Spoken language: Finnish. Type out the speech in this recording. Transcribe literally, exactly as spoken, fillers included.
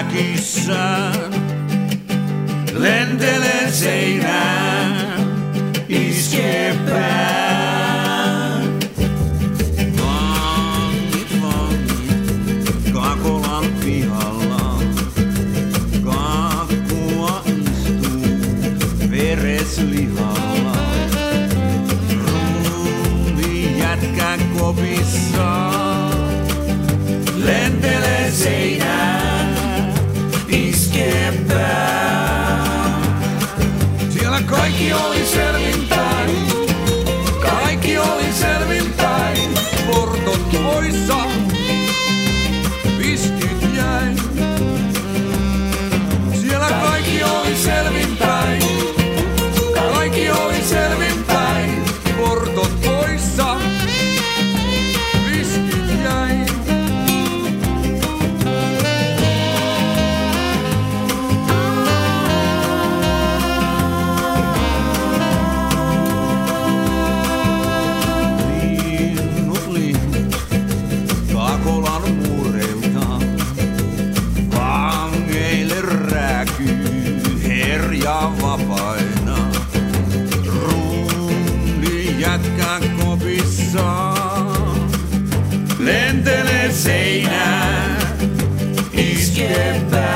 räkissään. Lentelee seinään, iskee pään. Vangit, vangit, Kakolan pihalla. Kakkua istuu vereslihalla. Ruuvi jätkä kopissa. Lentelee seinään, iskee pään. Siellä kaikki oli selvinpäin, kaikki oli selvinpäin. Portot poissa, viskit jäi. Siellä kaikki oli selvinpäin, kaikki oli selvinpäin. Portot poissa, viskit jäi. Kakolan muureilta vangeille rääkyy herja vapaina. Rundi jätkä kopissa lentelee seinään, iskee pään.